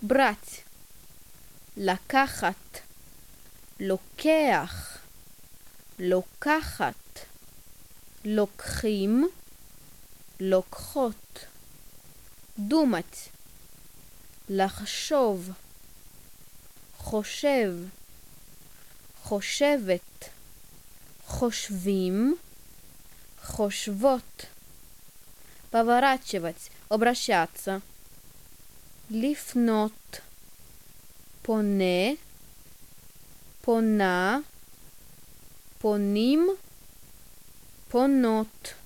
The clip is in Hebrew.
брать, לקחת, לוקח, לוקחת, לוקחים, לוקחות, думать, לחשוב, חושב, חושבת, חושבים, חושבות, поворачивать, обращаться, לפנות, פונה, פונה, פונים, פונות.